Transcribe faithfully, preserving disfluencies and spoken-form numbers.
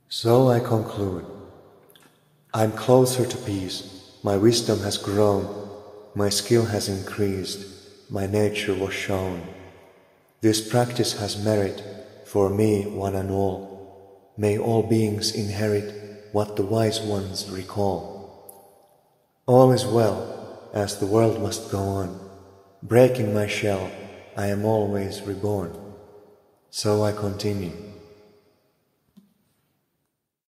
So I conclude. I'm closer to peace, my wisdom has grown, my skill has increased, my nature was shown. This practice has merit for me one and all. May all beings inherit what the wise ones recall. All is well, as the world must go on. Breaking my shell, I am always reborn. So I continue.